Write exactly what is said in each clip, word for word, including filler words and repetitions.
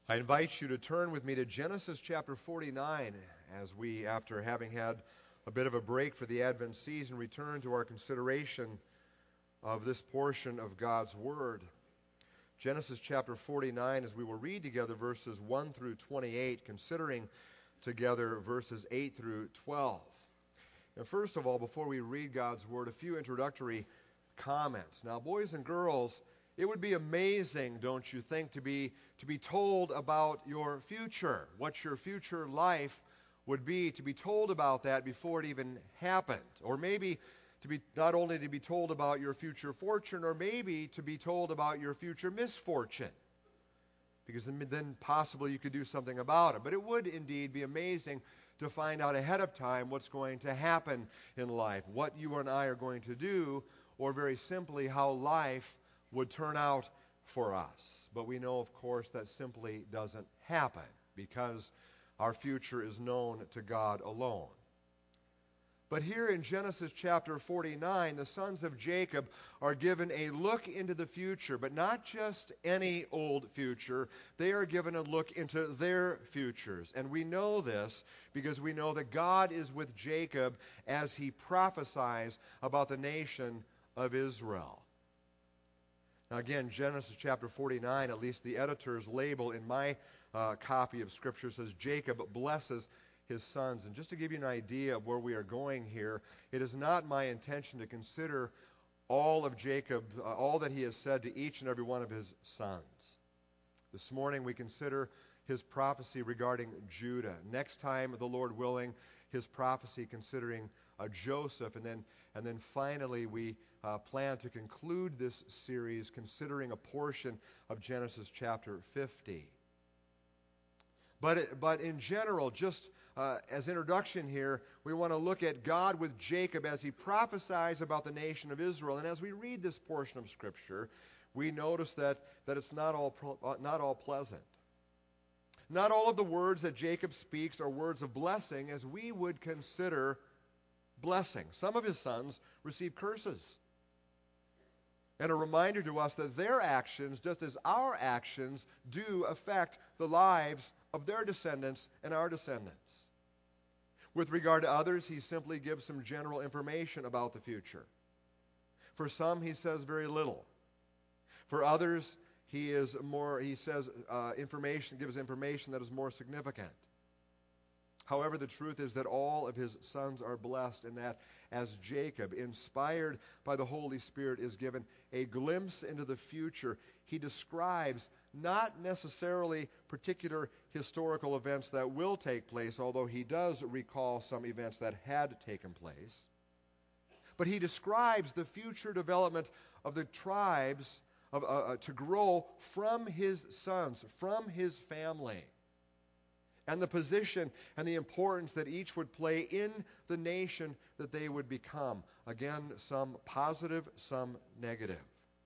I invite you to turn with me to Genesis chapter forty-nine as we, after having had a bit of a break for the Advent season, return to our consideration of this portion of God's Word. Genesis chapter forty-nine, as we will read together verses one through twenty-eight, considering together verses eight through twelve. And first of all, before we read God's Word, a few introductory comments. Now, boys and girls, it would be amazing, don't you think, to be to be told about your future, what your future life would be, to be told about that before it even happened. Or maybe to be not only to be told about your future fortune, or maybe to be told about your future misfortune. Because then, then possibly you could do something about it. But it would indeed be amazing to find out ahead of time what's going to happen in life, what you and I are going to do, or very simply how life would turn out for us. But we know, of course, that simply doesn't happen because our future is known to God alone. But here in Genesis chapter forty-nine, the sons of Jacob are given a look into the future, but not just any old future. They are given a look into their futures. And we know this because we know that God is with Jacob as he prophesies about the nation of Israel. Now again, Genesis chapter forty-nine, at least the editor's label in my uh, copy of Scripture says, Jacob blesses his sons. And just to give you an idea of where we are going here, it is not my intention to consider all of Jacob, uh, all that he has said to each and every one of his sons. This morning we consider his prophecy regarding Judah. Next time, the Lord willing, his prophecy considering uh, Joseph. And then, and then finally, we uh, plan to conclude this series considering a portion of Genesis chapter fifty. But, it, but in general, just uh, as introduction here, we want to look at God with Jacob as he prophesies about the nation of Israel. And as we read this portion of Scripture, we notice that, that it's not all, not all pleasant. Not all of the words that Jacob speaks are words of blessing as we would consider blessing. Some of his sons receive curses. And a reminder to us that their actions, just as our actions, do affect the lives of their descendants and our descendants. With regard to others, he simply gives some general information about the future. For some, he says very little. For others, he is more. He says uh, information, gives information that is more significant. However, the truth is that all of his sons are blessed, and that as Jacob, inspired by the Holy Spirit, is given a glimpse into the future, he describes not necessarily particular historical events that will take place, although he does recall some events that had taken place. But he describes the future development of the tribes of, uh, uh, to grow from his sons, from his family, and the position and the importance that each would play in the nation that they would become. Again, some positive, some negative.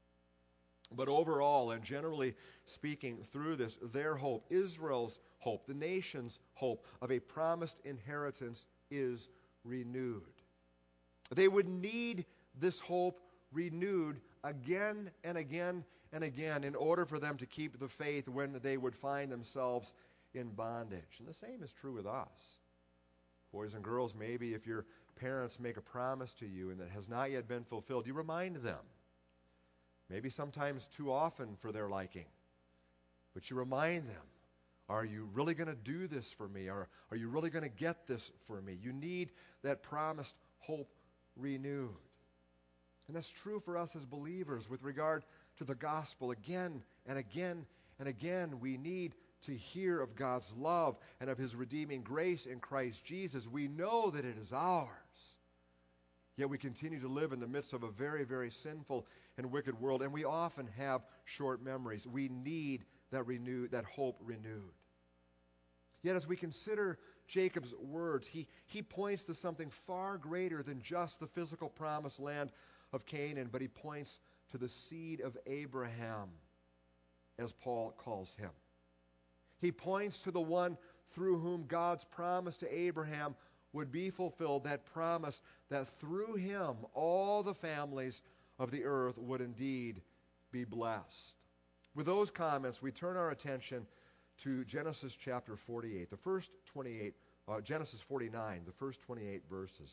But overall, and generally speaking through this, their hope, Israel's hope, the nation's hope of a promised inheritance is renewed. They would need this hope renewed again and again and again in order for them to keep the faith when they would find themselves in bondage. And the same is true with us. Boys and girls, maybe if your parents make a promise to you and that has not yet been fulfilled, you remind them. Maybe sometimes too often for their liking. But you remind them, are you really going to do this for me? Or are you really going to get this for me? You need that promised hope renewed. And that's true for us as believers with regard to the gospel. Again and again and again, we need to hear of God's love and of his redeeming grace in Christ Jesus. We know that it is ours. Yet we continue to live in the midst of a very, very sinful and wicked world, and we often have short memories. We need that renewed, that hope renewed. Yet as we consider Jacob's words, he, he points to something far greater than just the physical promised land of Canaan, but he points to the seed of Abraham, as Paul calls him. He points to the one through whom God's promise to Abraham would be fulfilled, that promise that through him all the families of the earth would indeed be blessed. With those comments, we turn our attention to Genesis chapter forty-eight, the first twenty-eight, uh, Genesis forty-nine, the first twenty-eight verses.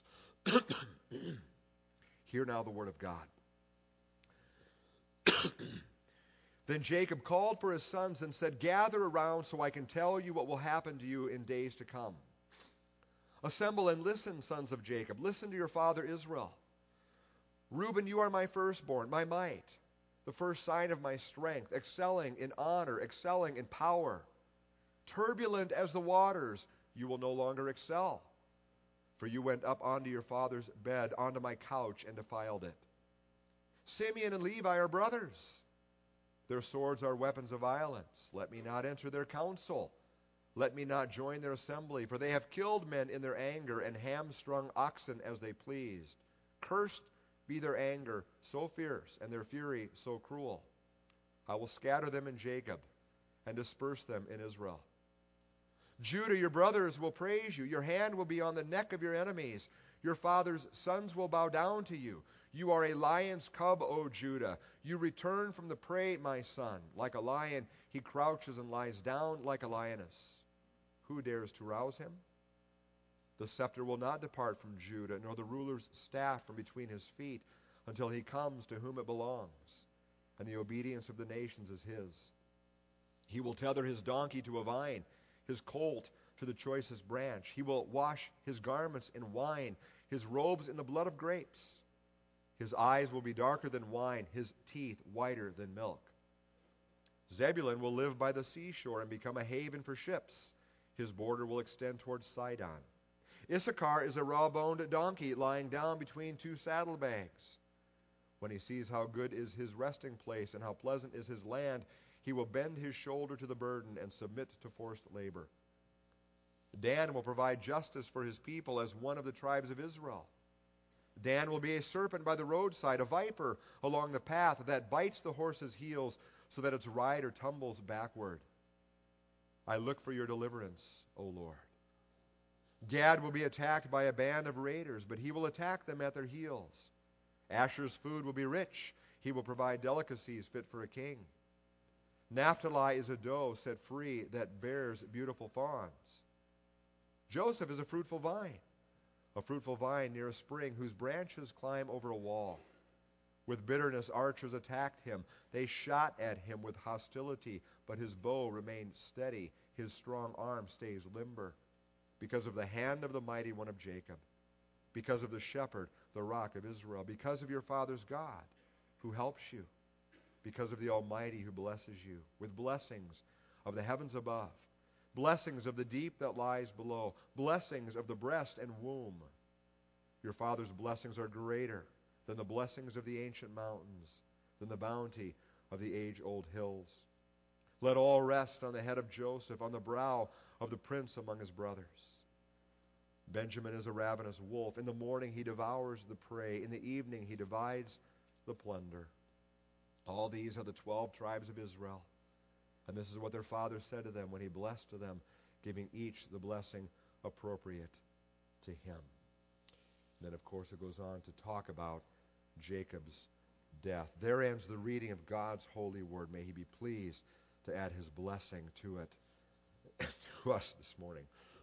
Hear now the word of God. Then Jacob called for his sons and said, "Gather around so I can tell you what will happen to you in days to come. Assemble and listen, sons of Jacob. Listen to your father Israel. Reuben, you are my firstborn, my might, the first sign of my strength, excelling in honor, excelling in power. Turbulent as the waters, you will no longer excel. For you went up onto your father's bed, onto my couch, and defiled it. Simeon and Levi are brothers. Their swords are weapons of violence. Let me not enter their council. Let me not join their assembly, for they have killed men in their anger and hamstrung oxen as they pleased. Cursed be their anger so fierce and their fury so cruel. I will scatter them in Jacob and disperse them in Israel. Judah, your brothers will praise you. Your hand will be on the neck of your enemies. Your father's sons will bow down to you. You are a lion's cub, O Judah. You return from the prey, my son. Like a lion, he crouches and lies down like a lioness. Who dares to rouse him? The scepter will not depart from Judah, nor the ruler's staff from between his feet, until he comes to whom it belongs, and the obedience of the nations is his. He will tether his donkey to a vine, his colt to the choicest branch. He will wash his garments in wine, his robes in the blood of grapes. His eyes will be darker than wine, his teeth whiter than milk. Zebulun will live by the seashore and become a haven for ships. His border will extend towards Sidon. Issachar is a raw-boned donkey lying down between two saddlebags. When he sees how good is his resting place and how pleasant is his land, he will bend his shoulder to the burden and submit to forced labor. Dan will provide justice for his people as one of the tribes of Israel. Dan will be a serpent by the roadside, a viper along the path that bites the horse's heels so that its rider tumbles backward. I look for your deliverance, O Lord. Gad will be attacked by a band of raiders, but he will attack them at their heels. Asher's food will be rich. He will provide delicacies fit for a king. Naphtali is a doe set free that bears beautiful fawns. Joseph is a fruitful vine, a fruitful vine near a spring whose branches climb over a wall. With bitterness archers attacked him. They shot at him with hostility, but his bow remained steady. His strong arm stays limber. Because of the hand of the mighty one of Jacob, because of the shepherd, the rock of Israel, because of your father's God, who helps you, because of the Almighty who blesses you with blessings of the heavens above, blessings of the deep that lies below, blessings of the breast and womb. Your father's blessings are greater than the blessings of the ancient mountains, than the bounty of the age-old hills. Let all rest on the head of Joseph, on the brow of the prince among his brothers. Benjamin is a ravenous wolf. In the morning he devours the prey. In the evening he divides the plunder. All these are the twelve tribes of Israel. And this is what their father said to them when he blessed to them, giving each the blessing appropriate to him. And then, of course, it goes on to talk about Jacob's death. There ends the reading of God's holy word. May he be pleased to add his blessing to it, to us this morning.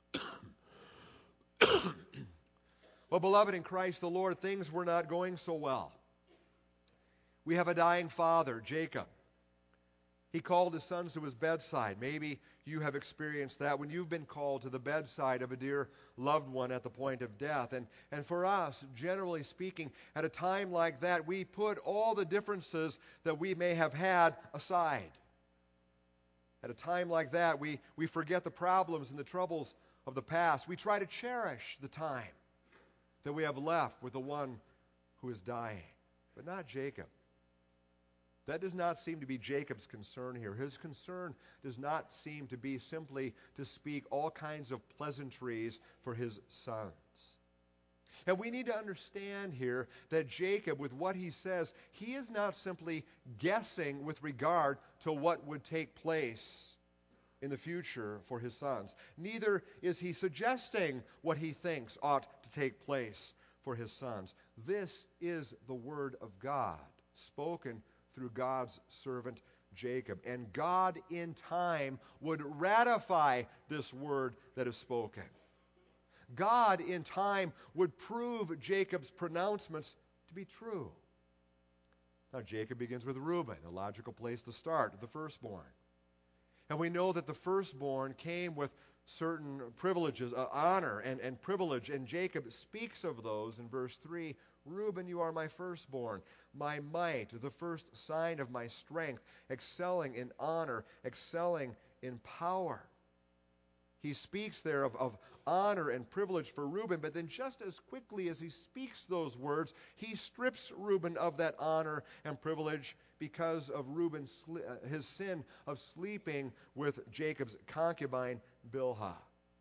Well, beloved in Christ the Lord, things were not going so well. We have a dying father, Jacob. He called his sons to his bedside. Maybe you have experienced that when you've been called to the bedside of a dear loved one at the point of death. And, and for us, generally speaking, at a time like that, we put all the differences that we may have had aside. At a time like that, we, we forget the problems and the troubles of the past. We try to cherish the time that we have left with the one who is dying. But not Jacob. That does not seem to be Jacob's concern here. His concern does not seem to be simply to speak all kinds of pleasantries for his sons. And we need to understand here that Jacob, with what he says, he is not simply guessing with regard to what would take place in the future for his sons. Neither is he suggesting what he thinks ought to take place for his sons. This is the word of God, spoken through God's servant Jacob. And God in time would ratify this word that is spoken. God in time would prove Jacob's pronouncements to be true. Now, Jacob begins with Reuben, a logical place to start, the firstborn. And we know that the firstborn came with certain privileges, uh, honor and, and privilege, and Jacob speaks of those in verse three. Reuben, you are my firstborn, my might, the first sign of my strength, excelling in honor, excelling in power. He speaks there of, of honor and privilege for Reuben, but then just as quickly as he speaks those words, he strips Reuben of that honor and privilege because of Reuben's his sin of sleeping with Jacob's concubine Bilhah.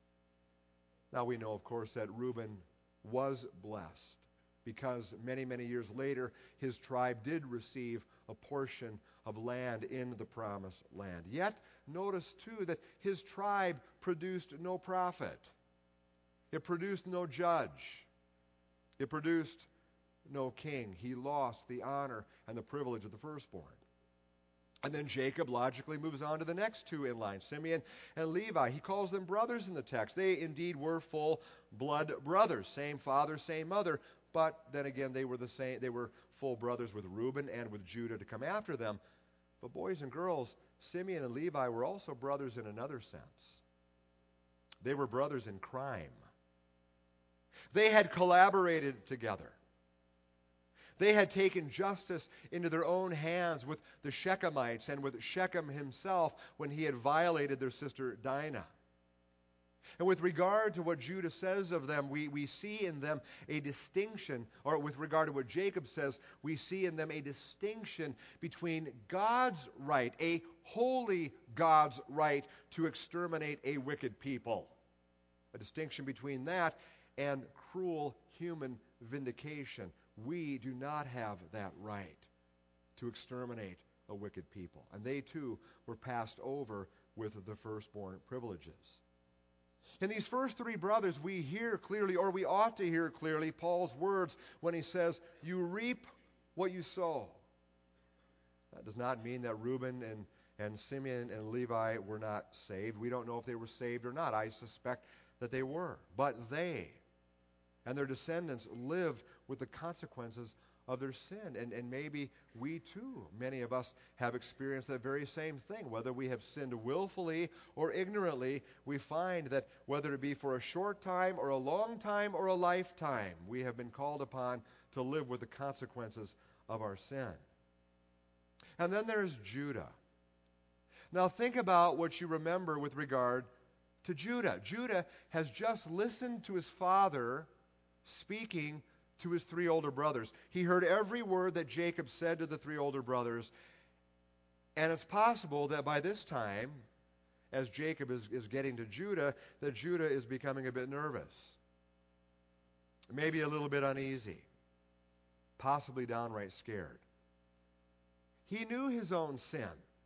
Now we know, of course, that Reuben was blessed because many, many years later, his tribe did receive a portion of land in the promised land. Yet, notice too that his tribe produced no prophet. It produced no judge. It produced no king. He lost the honor and the privilege of the firstborn. And then Jacob logically moves on to the next two in line, Simeon and Levi. He calls them brothers in the text. They indeed were full blood brothers, same father, same mother. But then again, they were the same. They were full brothers with Reuben and with Judah to come after them. But boys and girls, Simeon and Levi were also brothers in another sense. They were brothers in crime. They had collaborated together. They had taken justice into their own hands with the Shechemites and with Shechem himself when he had violated their sister Dinah. And with regard to what Judah says of them, we, we see in them a distinction, or with regard to what Jacob says, we see in them a distinction between God's right, a holy God's right to exterminate a wicked people. A distinction between that and cruel human vindication. We do not have that right to exterminate a wicked people. And they too were passed over with the firstborn privileges. In these first three brothers, we hear clearly, or we ought to hear clearly, Paul's words when he says, you reap what you sow. That does not mean that Reuben and, and Simeon and Levi were not saved. We don't know if they were saved or not. I suspect that they were. But they and their descendants lived with the consequences of their sin. And, and maybe we too, many of us, have experienced that very same thing. Whether we have sinned willfully or ignorantly, we find that whether it be for a short time or a long time or a lifetime, we have been called upon to live with the consequences of our sin. And then there's Judah. Now think about what you remember with regard to Judah. Judah has just listened to his father speaking to his three older brothers. He heard every word that Jacob said to the three older brothers. And it's possible that by this time, as Jacob is, is getting to Judah, that Judah is becoming a bit nervous. Maybe a little bit uneasy. Possibly downright scared. He knew his own sin.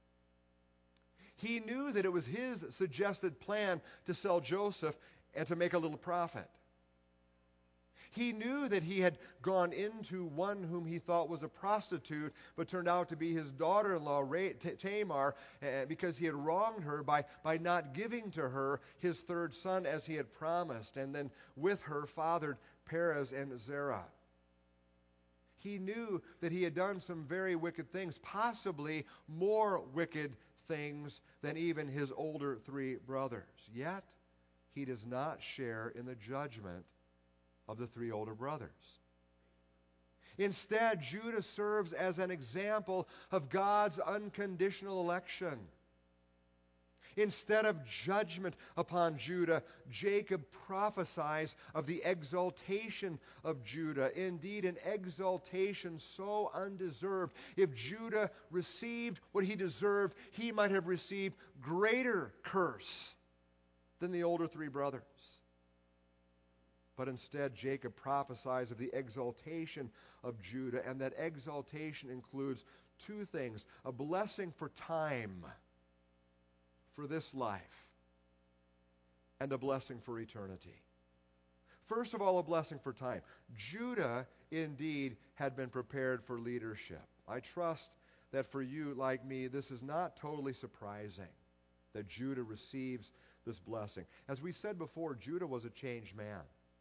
He knew that it was his suggested plan to sell Joseph and to make a little profit. He knew that he had gone into one whom he thought was a prostitute, but turned out to be his daughter-in-law, Tamar, because he had wronged her by, by not giving to her his third son as he had promised, and then with her fathered Perez and Zerah. He knew that he had done some very wicked things, possibly more wicked things than even his older three brothers. Yet, he does not share in the judgment of the three older brothers. Instead, Judah serves as an example of God's unconditional election. Instead of judgment upon Judah, Jacob prophesies of the exaltation of Judah. Indeed, an exaltation so undeserved. If Judah received what he deserved, he might have received greater curse than the older three brothers. But instead, Jacob prophesies of the exaltation of Judah, and that exaltation includes two things: a blessing for time, for this life, and a blessing for eternity. First of all, a blessing for time. Judah, indeed, had been prepared for leadership. I trust that for you, like me, this is not totally surprising that Judah receives this blessing. As we said before, Judah was a changed man.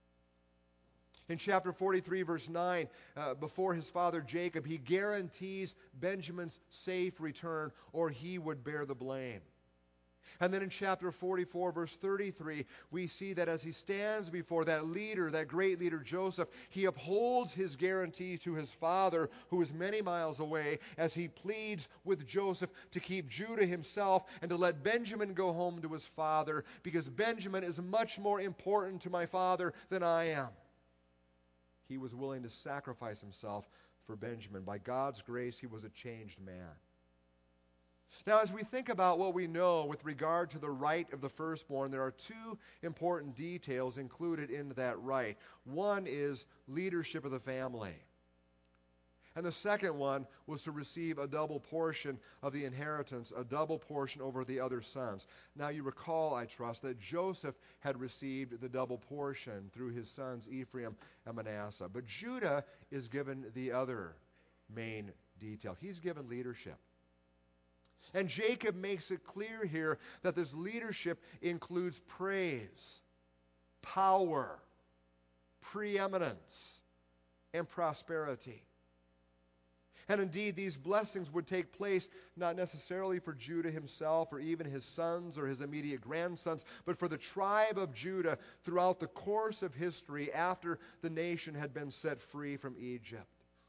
In chapter forty-three, verse nine, uh, before his father Jacob, he guarantees Benjamin's safe return, or he would bear the blame. And then in chapter forty-four, verse thirty-three, we see that as he stands before that leader, that great leader Joseph, he upholds his guarantee to his father, who is many miles away, as he pleads with Joseph to keep Judah himself and to let Benjamin go home to his father, because Benjamin is much more important to my father than I am. He was willing to sacrifice himself for Benjamin. By God's grace, he was a changed man. Now, as we think about what we know with regard to the right of the firstborn, there are two important details included in that right. One is leadership of the family. And the second one was to receive a double portion of the inheritance, a double portion over the other sons. Now you recall, I trust, that Joseph had received the double portion through his sons Ephraim and Manasseh. But Judah is given the other main detail. He's given leadership. And Jacob makes it clear here that this leadership includes praise, power, preeminence, and prosperity. And indeed, these blessings would take place not necessarily for Judah himself or even his sons or his immediate grandsons, but for the tribe of Judah throughout the course of history after the nation had been set free from Egypt.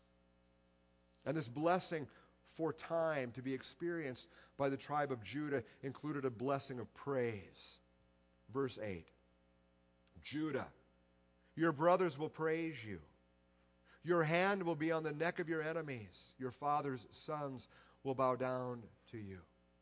And this blessing for time to be experienced by the tribe of Judah included a blessing of praise. Verse eight, Judah, your brothers will praise you. Your hand will be on the neck of your enemies. Your father's sons will bow down to you.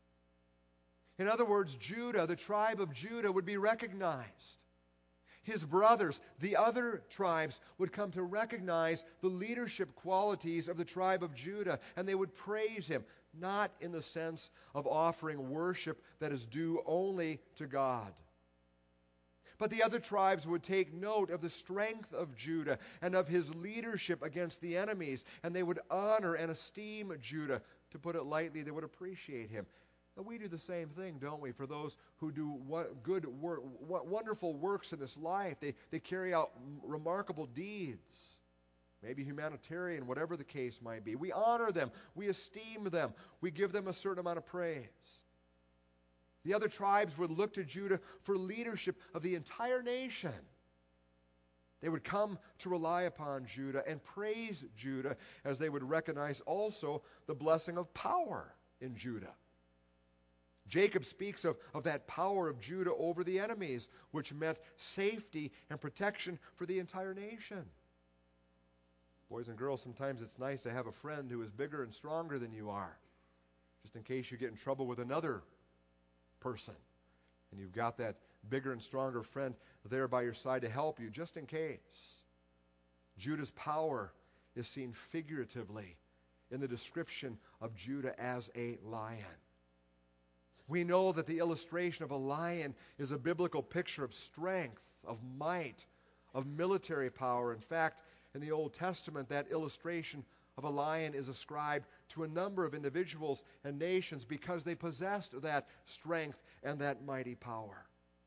In other words, Judah, the tribe of Judah, would be recognized. His brothers, the other tribes, would come to recognize the leadership qualities of the tribe of Judah, and they would praise him, not in the sense of offering worship that is due only to God. But the other tribes would take note of the strength of Judah and of his leadership against the enemies, and they would honor and esteem Judah. To put it lightly, they would appreciate him. And we do the same thing, don't we? For those who do good work, wonderful works in this life, they, they carry out remarkable deeds, maybe humanitarian, whatever the case might be. We honor them. We esteem them. We give them a certain amount of praise. The other tribes would look to Judah for leadership of the entire nation. They would come to rely upon Judah and praise Judah, as they would recognize also the blessing of power in Judah. Jacob speaks of, of that power of Judah over the enemies, which meant safety and protection for the entire nation. Boys and girls, sometimes it's nice to have a friend who is bigger and stronger than you are, just in case you get in trouble with another person. And you've got that bigger and stronger friend there by your side to help you, just in case. Judah's power is seen figuratively in the description of Judah as a lion. We know that the illustration of a lion is a biblical picture of strength, of might, of military power. In fact, in the Old Testament, that illustration of a lion is ascribed to a number of individuals and nations because they possessed that strength and that mighty power.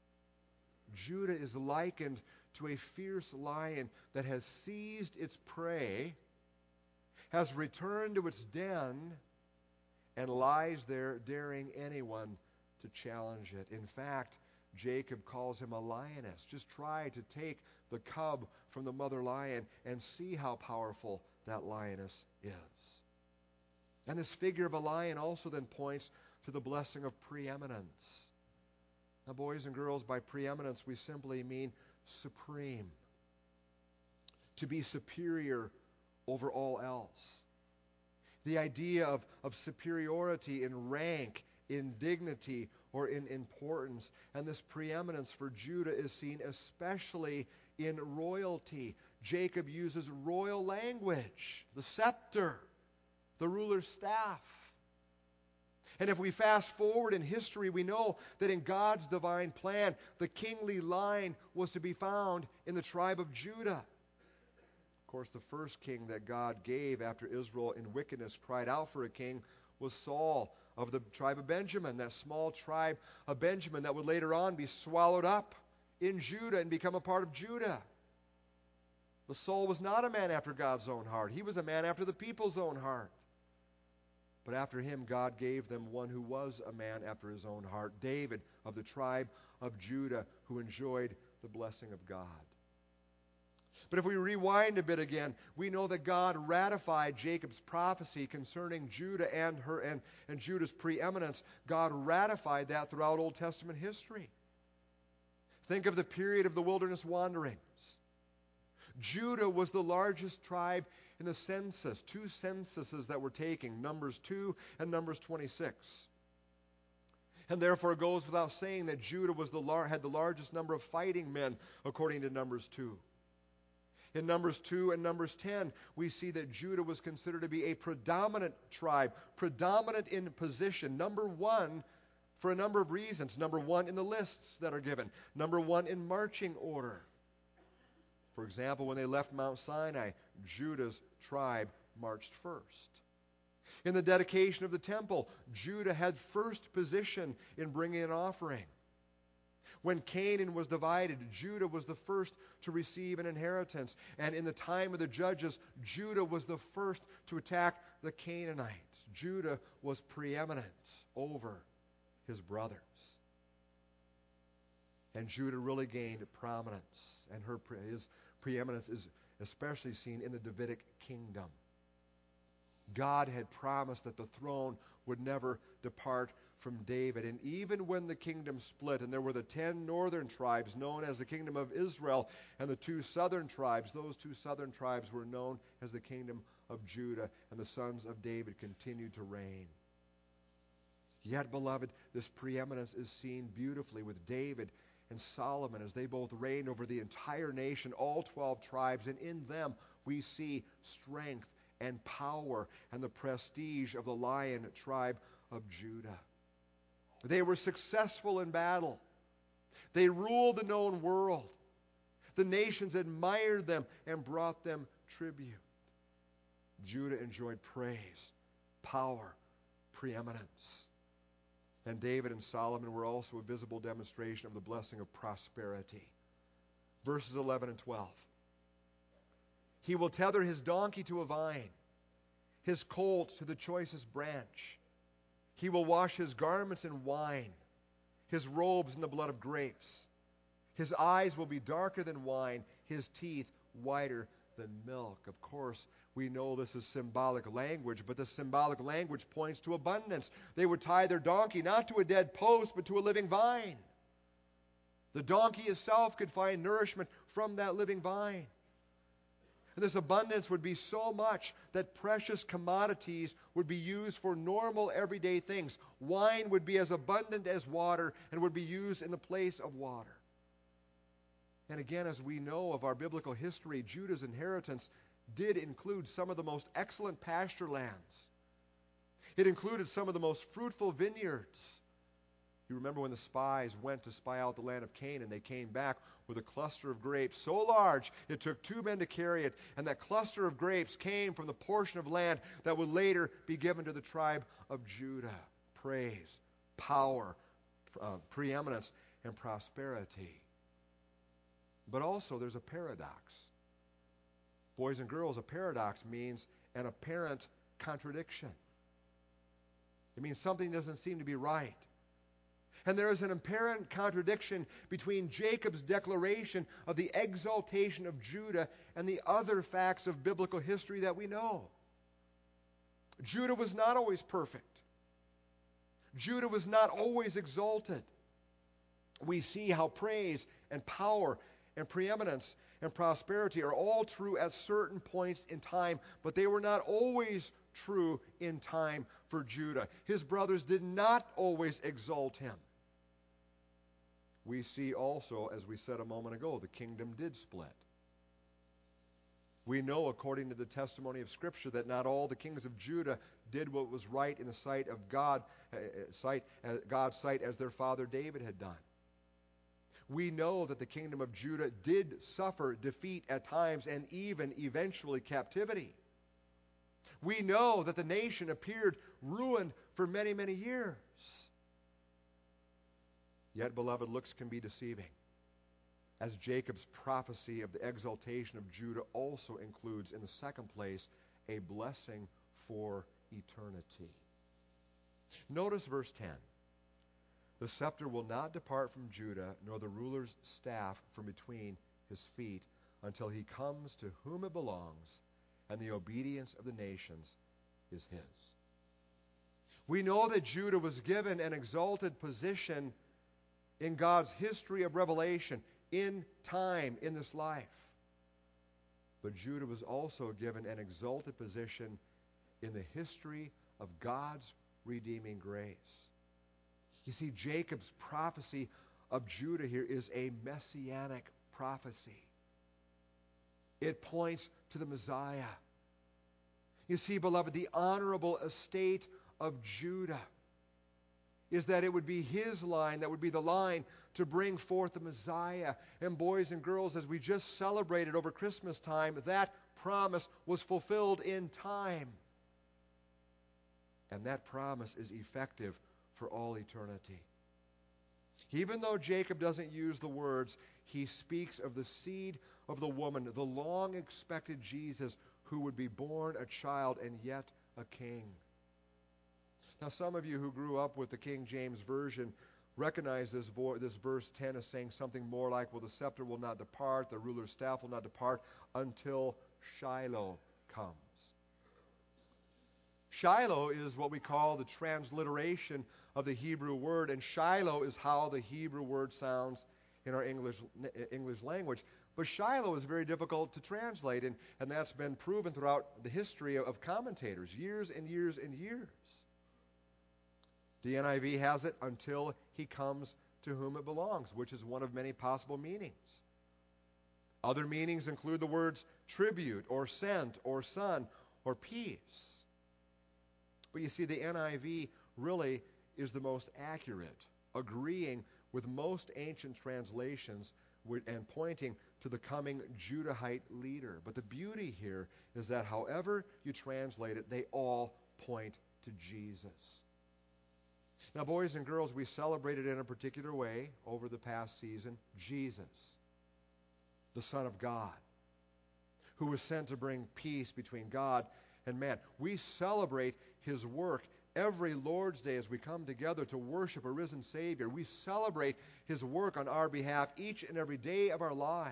Judah is likened to a fierce lion that has seized its prey, has returned to its den, and lies there daring anyone to challenge it. In fact, Jacob calls him a lioness. Just try to take the cub from the mother lion and see how powerful that lioness is. And this figure of a lion also then points to the blessing of preeminence. Now, boys and girls, by preeminence we simply mean supreme. To be superior over all else. The idea of, of superiority in rank, in dignity, or in importance. And this preeminence for Judah is seen especially in royalty. Jacob uses royal language, the scepter, the ruler's staff. And if we fast forward in history, we know that in God's divine plan, the kingly line was to be found in the tribe of Judah. Of course, the first king that God gave after Israel in wickedness cried out for a king was Saul of the tribe of Benjamin, that small tribe of Benjamin that would later on be swallowed up in Judah and become a part of Judah. But Saul was not a man after God's own heart. He was a man after the people's own heart. But after him, God gave them one who was a man after his own heart, David of the tribe of Judah, who enjoyed the blessing of God. But if we rewind a bit again, we know that God ratified Jacob's prophecy concerning Judah and her and, and Judah's preeminence. God ratified that throughout Old Testament history. Think of the period of the wilderness wanderings. Judah was the largest tribe in the census, two censuses that were taken, Numbers two and Numbers twenty-six. And therefore it goes without saying that Judah was the lar- had the largest number of fighting men, according to Numbers two. In Numbers two and Numbers ten, we see that Judah was considered to be a predominant tribe, predominant in position, number one for a number of reasons. Number one in the lists that are given. Number one in marching order. For example, when they left Mount Sinai, Judah's tribe marched first. In the dedication of the temple, Judah had first position in bringing an offering. When Canaan was divided, Judah was the first to receive an inheritance. And in the time of the judges, Judah was the first to attack the Canaanites. Judah was preeminent over his brothers. And Judah really gained prominence, and her his preeminence is especially seen in the Davidic kingdom. God had promised that the throne would never depart from David. And even when the kingdom split, and there were the ten northern tribes known as the kingdom of Israel, and the two southern tribes, those two southern tribes were known as the kingdom of Judah, and the sons of David continued to reign. Yet, beloved, this preeminence is seen beautifully with David and Solomon as they both reigned over the entire nation, all twelve tribes, and in them we see strength and power and the prestige of the lion tribe of Judah. They were successful in battle. They ruled the known world. The nations admired them and brought them tribute. Judah enjoyed praise, power, preeminence. And David and Solomon were also a visible demonstration of the blessing of prosperity. Verses eleven and twelve. He will tether his donkey to a vine, his colt to the choicest branch. He will wash his garments in wine, his robes in the blood of grapes. His eyes will be darker than wine, his teeth whiter than milk. Of course, we know this is symbolic language, but the symbolic language points to abundance. They would tie their donkey not to a dead post, but to a living vine. The donkey itself could find nourishment from that living vine. And this abundance would be so much that precious commodities would be used for normal everyday things. Wine would be as abundant as water and would be used in the place of water. And again, as we know of our biblical history, Judah's inheritance did include some of the most excellent pasture lands. It included some of the most fruitful vineyards. You remember when the spies went to spy out the land of Canaan, they came back with a cluster of grapes so large it took two men to carry it, and that cluster of grapes came from the portion of land that would later be given to the tribe of Judah. Praise, power, uh, preeminence, and prosperity. But also there's a paradox. Boys and girls, a paradox means an apparent contradiction. It means something doesn't seem to be right. And there is an apparent contradiction between Jacob's declaration of the exaltation of Judah and the other facts of biblical history that we know. Judah was not always perfect. Judah was not always exalted. We see how praise and power and preeminence and prosperity are all true at certain points in time, but they were not always true in time for Judah. His brothers did not always exalt him. We see also, as we said a moment ago, the kingdom did split. We know, according to the testimony of Scripture, that not all the kings of Judah did what was right in the sight of God, uh, sight, uh, God's sight, as their father David had done. We know that the kingdom of Judah did suffer defeat at times and even eventually captivity. We know that the nation appeared ruined for many, many years. Yet, beloved, looks can be deceiving, as Jacob's prophecy of the exaltation of Judah also includes, in the second place, a blessing for eternity. Notice verse ten. The scepter will not depart from Judah, nor the ruler's staff from between his feet, until he comes to whom it belongs, and the obedience of the nations is his. We know that Judah was given an exalted position in God's history of revelation, in time, in this life. But Judah was also given an exalted position in the history of God's redeeming grace. You see, Jacob's prophecy of Judah here is a messianic prophecy. It points to the Messiah. You see, beloved, the honorable estate of Judah is that it would be his line that would be the line to bring forth the Messiah. And boys and girls, as we just celebrated over Christmas time, that promise was fulfilled in time. And that promise is effective for all eternity. Even though Jacob doesn't use the words, he speaks of the seed of the woman, the long-expected Jesus who would be born a child and yet a king. Now, some of you who grew up with the King James Version recognize this, vo- this verse ten as saying something more like, well, the scepter will not depart, the ruler's staff will not depart until Shiloh comes. Shiloh is what we call the transliteration of the Hebrew word, and Shiloh is how the Hebrew word sounds in our English, English language. But Shiloh is very difficult to translate, and, and that's been proven throughout the history of, of commentators, years and years and years. The N I V has it, until he comes to whom it belongs, which is one of many possible meanings. Other meanings include the words tribute, or sent, or son, or peace. But you see, the N I V really is the most accurate, agreeing with most ancient translations and pointing to the coming Judahite leader. But the beauty here is that however you translate it, they all point to Jesus. Now, boys and girls, we celebrated in a particular way over the past season Jesus, the Son of God, who was sent to bring peace between God and man. We celebrate his work every Lord's Day as we come together to worship a risen Savior. We celebrate his work on our behalf each and every day of our lives.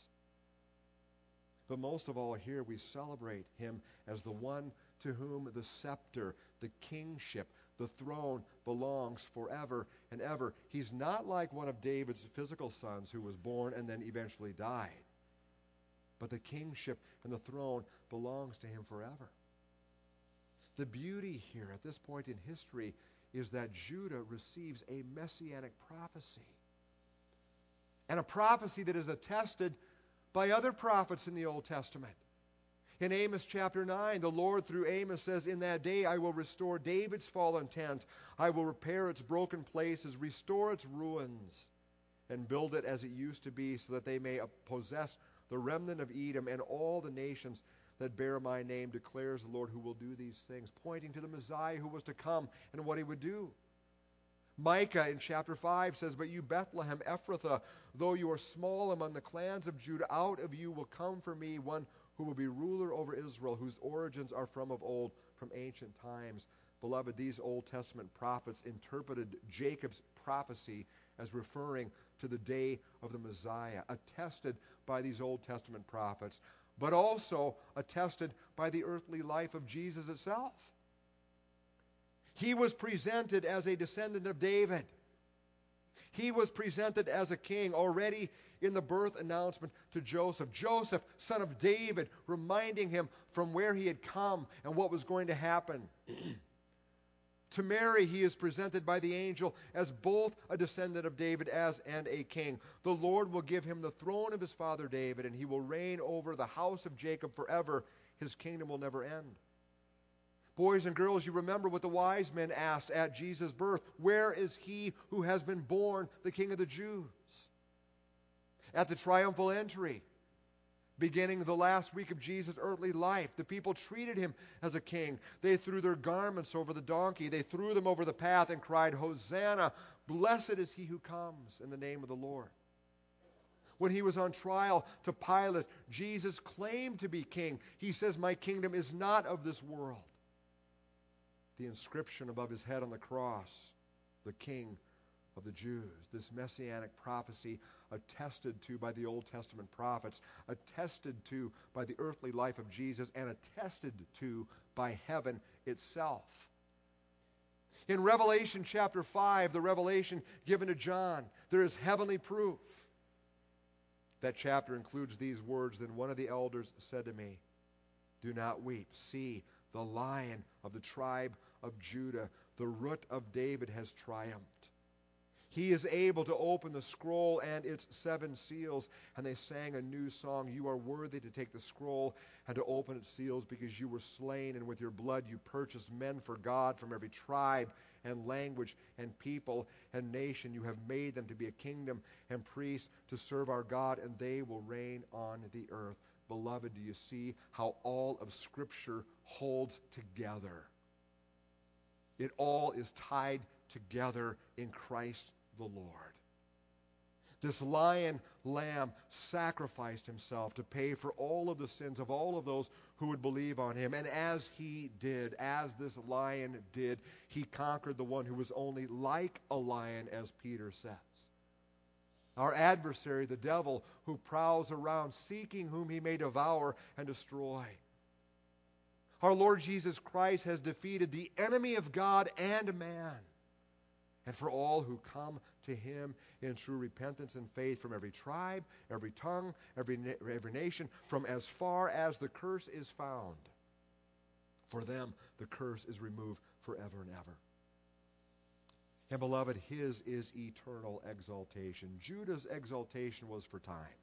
But most of all here, we celebrate him as the one to whom the scepter, the kingship, the throne belongs forever and ever. He's not like one of David's physical sons who was born and then eventually died. But the kingship and the throne belongs to him forever. The beauty here at this point in history is that Judah receives a messianic prophecy. And a prophecy that is attested by other prophets in the Old Testament. In Amos chapter nine, the Lord through Amos says, "In that day I will restore David's fallen tent. I will repair its broken places, restore its ruins, and build it as it used to be, so that they may possess the remnant of Edom and all the nations that bear my name, declares the Lord who will do these things," pointing to the Messiah who was to come and what he would do. Micah in chapter five says, "But you, Bethlehem Ephrathah, though you are small among the clans of Judah, out of you will come for me one who will be ruler over Israel, whose origins are from of old, from ancient times." Beloved, these Old Testament prophets interpreted Jacob's prophecy as referring to the day of the Messiah, attested by these Old Testament prophets, but also attested by the earthly life of Jesus itself. He was presented as a descendant of David. He was presented as a king already in the birth announcement to Joseph. Joseph, son of David, reminding him from where he had come and what was going to happen. To Mary, he is presented by the angel as both a descendant of David as and a king. The Lord will give him the throne of his father David, and he will reign over the house of Jacob forever. His kingdom will never end. Boys and girls, you remember what the wise men asked at Jesus' birth. Where is he who has been born the King of the Jews? At the triumphal entry, Beginning the last week of Jesus' earthly life, the people treated him as a king. They threw their garments over the donkey. They threw them over the path and cried, "Hosanna! Blessed is he who comes in the name of the Lord." When he was on trial to Pilate, Jesus claimed to be king. He says, "My kingdom is not of this world." The inscription above his head on the cross, "The King of the Jews," this messianic prophecy attested to by the Old Testament prophets, attested to by the earthly life of Jesus, and attested to by heaven itself. In Revelation chapter five, the revelation given to John, there is heavenly proof. That chapter includes these words, "Then one of the elders said to me, 'Do not weep. See, the Lion of the tribe of Judah, the Root of David, has triumphed. He is able to open the scroll and its seven seals.' And they sang a new song, 'You are worthy to take the scroll and to open its seals, because you were slain, and with your blood you purchased men for God from every tribe and language and people and nation. You have made them to be a kingdom and priests to serve our God, and they will reign on the earth.'" Beloved, do you see how all of Scripture holds together? It all is tied together in Christ the Lord. This lion lamb sacrificed himself to pay for all of the sins of all of those who would believe on him. And as he did, as this lion did, he conquered the one who was only like a lion, as Peter says. Our adversary, the devil, who prowls around seeking whom he may devour and destroy. Our Lord Jesus Christ has defeated the enemy of God and man. And for all who come to him in true repentance and faith from every tribe, every tongue, every, na- every nation, from as far as the curse is found, for them the curse is removed forever and ever. And beloved, his is eternal exaltation. Judah's exaltation was for time.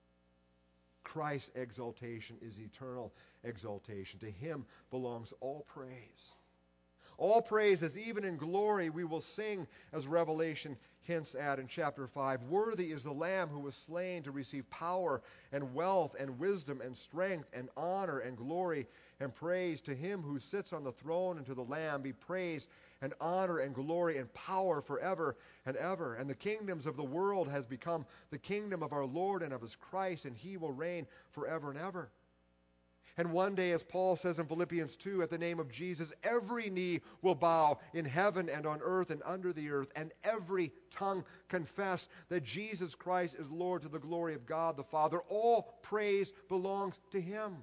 Christ's exaltation is eternal exaltation. To him belongs all praise. All praise, as even in glory we will sing, as Revelation hints at in chapter five. "Worthy is the Lamb who was slain to receive power and wealth and wisdom and strength and honor and glory and praise. To him who sits on the throne and to the Lamb be praise and honor and glory and power forever and ever. And the kingdoms of the world has become the kingdom of our Lord and of his Christ, and he will reign forever and ever." And one day, as Paul says in Philippians two, at the name of Jesus, every knee will bow in heaven and on earth and under the earth, and every tongue confess that Jesus Christ is Lord, to the glory of God the Father. All praise belongs to him.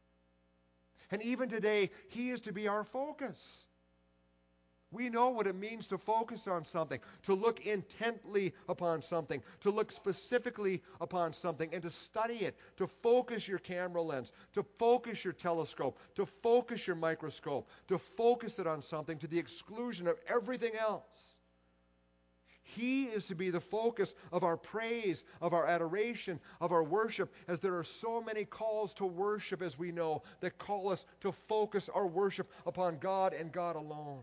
And even today, he is to be our focus. We know what it means to focus on something, to look intently upon something, to look specifically upon something, and to study it, to focus your camera lens, to focus your telescope, to focus your microscope, to focus it on something to the exclusion of everything else. He is to be the focus of our praise, of our adoration, of our worship, as there are so many calls to worship, as we know, that call us to focus our worship upon God and God alone.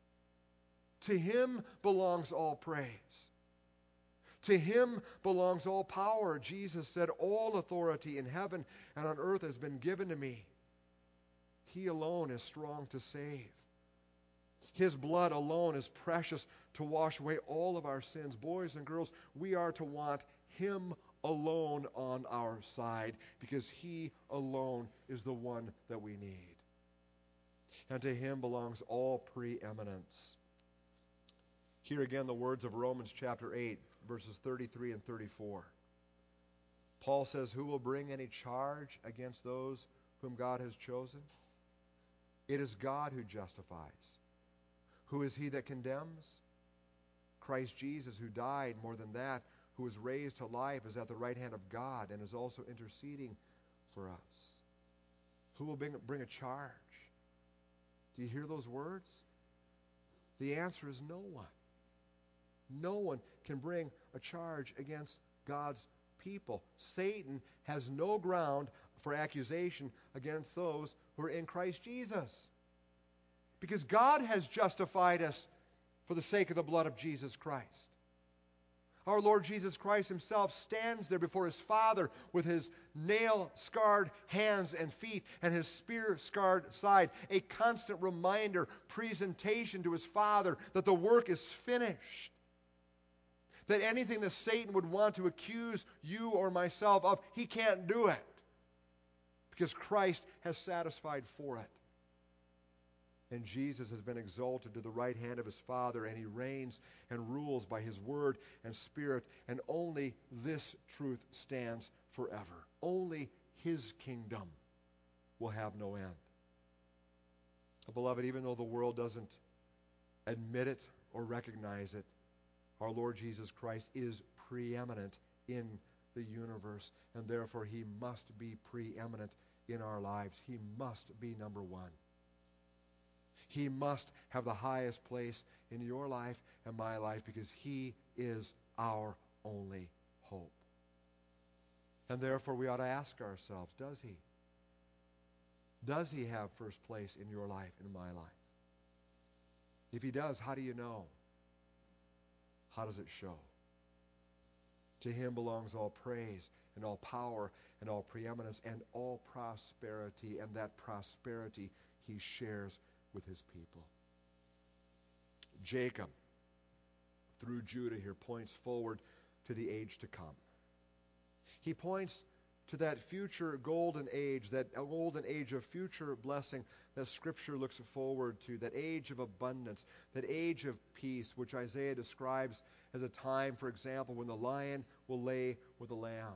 To him belongs all praise. To him belongs all power. Jesus said, "All authority in heaven and on earth has been given to me." He alone is strong to save. His blood alone is precious to wash away all of our sins. Boys and girls, we are to want him alone on our side, because he alone is the one that we need. And to him belongs all preeminence. Here again the words of Romans chapter eight, verses thirty-three and thirty-four. Paul says, "Who will bring any charge against those whom God has chosen? It is God who justifies. Who is he that condemns? Christ Jesus, who died, more than that, who was raised to life, is at the right hand of God and is also interceding for us." Who will bring, bring a charge? Do you hear those words? The answer is no one. No one can bring a charge against God's people. Satan has no ground for accusation against those who are in Christ Jesus, because God has justified us for the sake of the blood of Jesus Christ. Our Lord Jesus Christ himself stands there before his Father with his nail-scarred hands and feet and his spear-scarred side, a constant reminder, presentation to his Father that the work is finished. That anything that Satan would want to accuse you or myself of, he can't do it, because Christ has satisfied for it. And Jesus has been exalted to the right hand of his Father, and he reigns and rules by his word and Spirit, and only this truth stands forever. Only his kingdom will have no end. Beloved, even though the world doesn't admit it or recognize it, our Lord Jesus Christ is preeminent in the universe, and therefore he must be preeminent in our lives. He must be number one. He must have the highest place in your life and my life, because he is our only hope. And therefore we ought to ask ourselves, does he? Does he have first place in your life and my life? If he does, how do you know? How does it show? To him belongs all praise and all power and all preeminence and all prosperity, and that prosperity he shares with his people. Jacob, through Judah here, points forward to the age to come. He points to that future golden age, that golden age of future blessing that Scripture looks forward to, that age of abundance, that age of peace, which Isaiah describes as a time, for example, when the lion will lay with the lamb.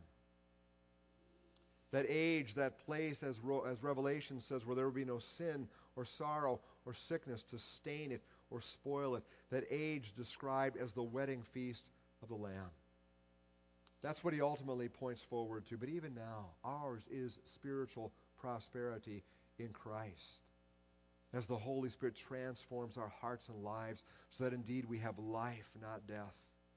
That age, that place, as, as Revelation says, where there will be no sin or sorrow or sickness to stain it or spoil it. That age described as the wedding feast of the Lamb. That's what he ultimately points forward to. But even now, ours is spiritual prosperity in Christ, as the Holy Spirit transforms our hearts and lives so that indeed we have life, not death.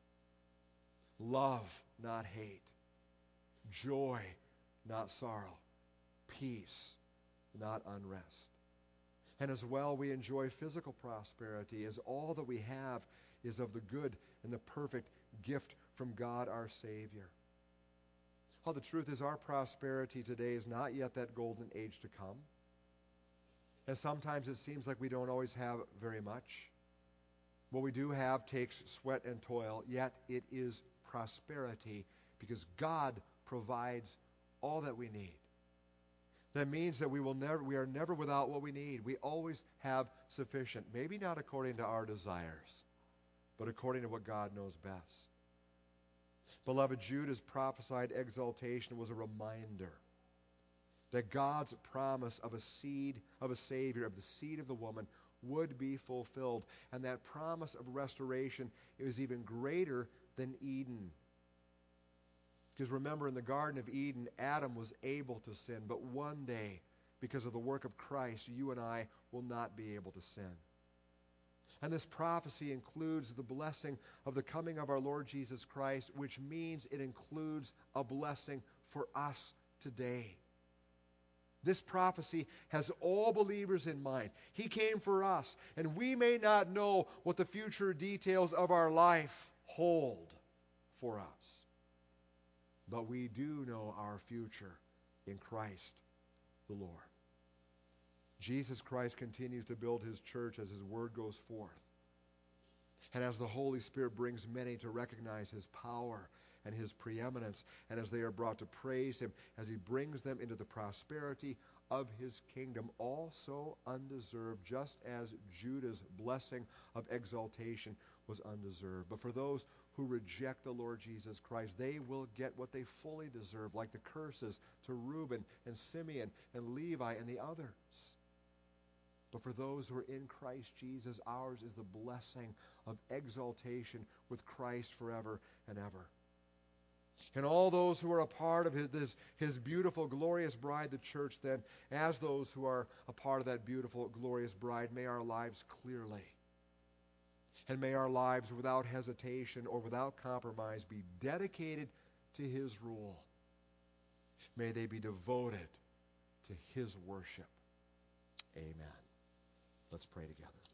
Love, not hate. Joy, not sorrow. Peace, not unrest. And as well, we enjoy physical prosperity, as all that we have is of the good and the perfect gift from God our Savior. Well, the truth is, our prosperity today is not yet that golden age to come. And sometimes it seems like we don't always have very much. What we do have takes sweat and toil, yet it is prosperity because God provides all that we need. That means that we will never we are never without what we need. We always have sufficient. Maybe not according to our desires, but according to what God knows best. Beloved, Judah's prophesied exaltation was a reminder that God's promise of a seed, of a Savior, of the seed of the woman, would be fulfilled. And that promise of restoration is even greater than Eden. Because remember, in the Garden of Eden, Adam was able to sin, but one day, because of the work of Christ, you and I will not be able to sin. And this prophecy includes the blessing of the coming of our Lord Jesus Christ, which means it includes a blessing for us today. This prophecy has all believers in mind. He came for us, and we may not know what the future details of our life hold for us. But we do know our future in Christ the Lord. Jesus Christ continues to build his church as his word goes forth. And as the Holy Spirit brings many to recognize his power and his preeminence, and as they are brought to praise him, as he brings them into the prosperity of his kingdom, also undeserved, just as Judah's blessing of exaltation was undeserved. But for those who reject the Lord Jesus Christ, they will get what they fully deserve, like the curses to Reuben and Simeon and Levi and the others. But for those who are in Christ Jesus, ours is the blessing of exaltation with Christ forever and ever. And all those who are a part of his, his, his beautiful, glorious bride, the church, then, as those who are a part of that beautiful, glorious bride, may our lives clearly, and may our lives without hesitation or without compromise be dedicated to his rule. May they be devoted to his worship. Amen. Let's pray together.